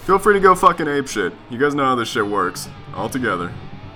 feel free to go fucking ape shit. You guys know how this shit works. All together.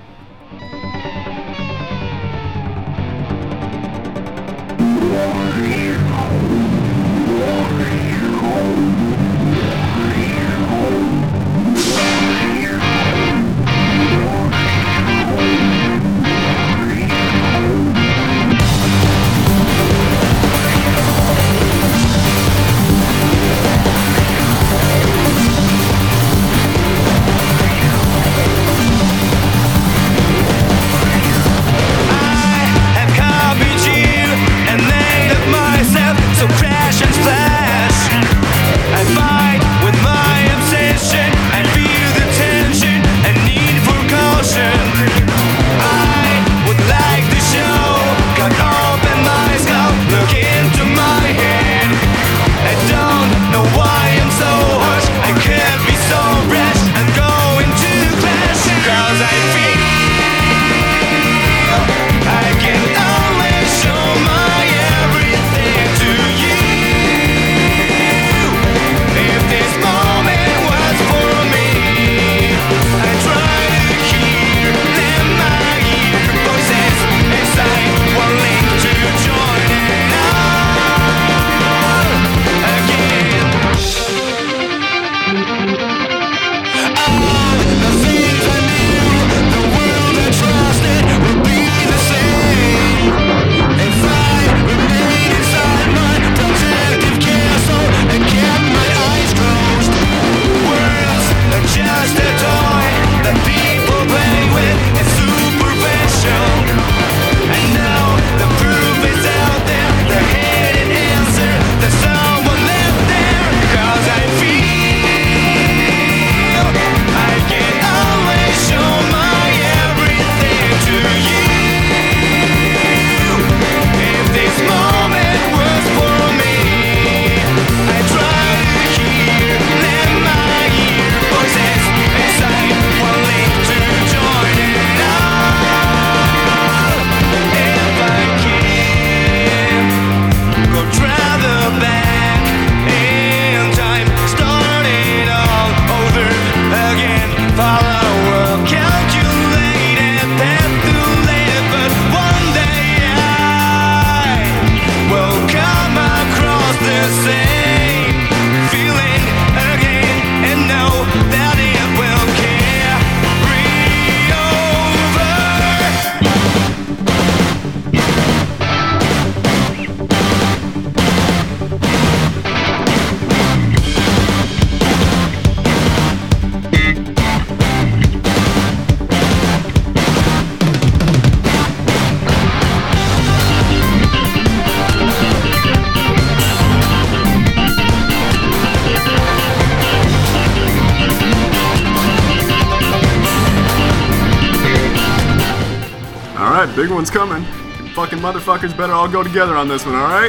Big one's coming. You fucking motherfuckers better all go together on this one, alright?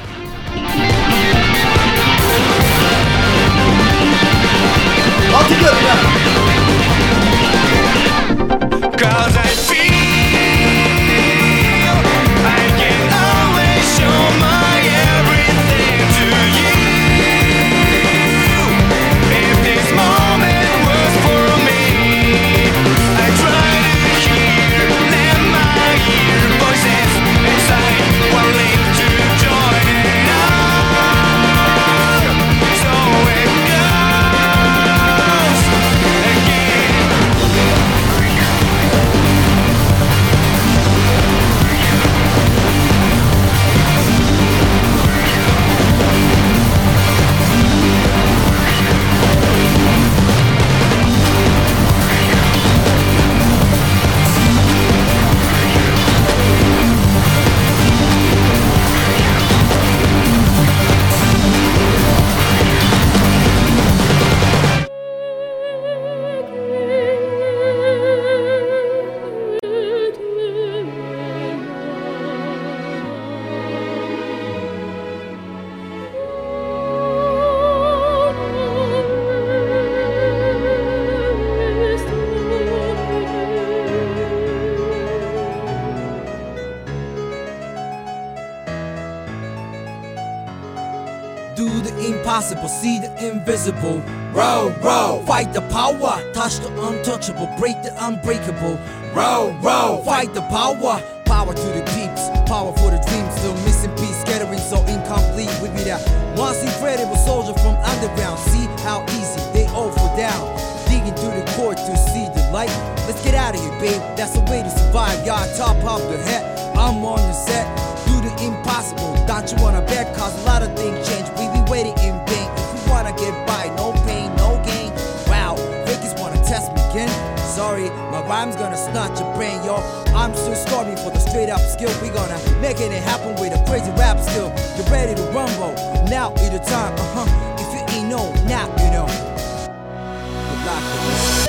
All together now! 'Cause I feel I can always show my everything to you. If this moment was for me, I try to hear them my ear voices inside, wanting to join it all. So it goes again. Do the impossible, see the invisible. Row, row, fight the power, touch the untouchable, break the unbreakable. Row, row, fight the power, power to the peeps, power for the dreams. Still missing piece, scattering so incomplete. We be that once incredible soldier from underground. See how easy they all fall down. Digging through the core to see the light. Let's get out of here, babe. That's the way to survive. Y'all top of the head. I'm on the set. Do the impossible. Don't you wanna bet? Cause a lot of things change. We be waiting in vain. If you wanna get by, no pain, no gain. Wow, fakers wanna test me again. Sorry, my rhyme's gonna snatch your brain, yo. I'm still starving for the straight up skill. We gonna make it happen with a crazy rap skill. Get ready to rumble. Now is the time, If you ain't know, now you know. Good luck with this.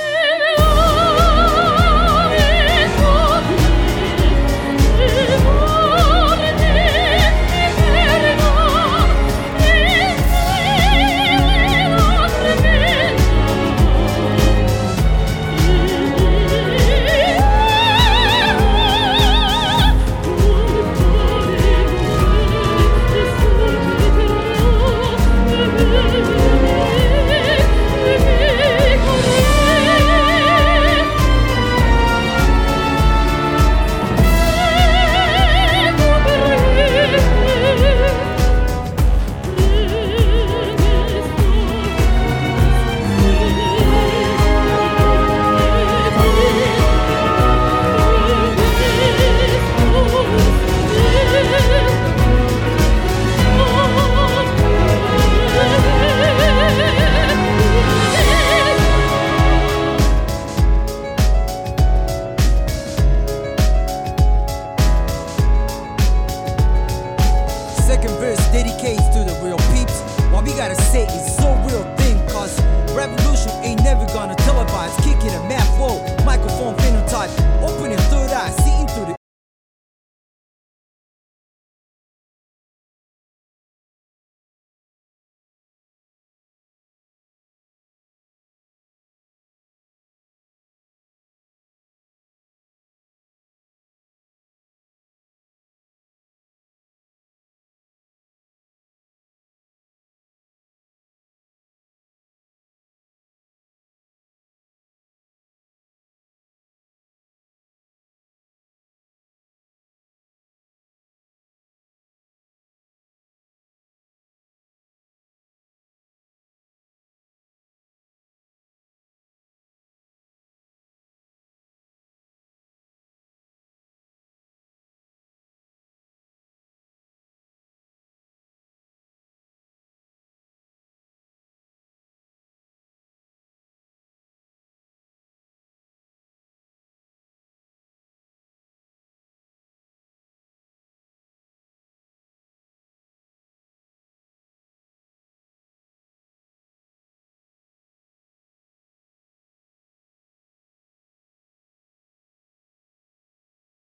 Second verse dedicates to the real peeps. What we gotta say is so real thing, cause revolution ain't never gonna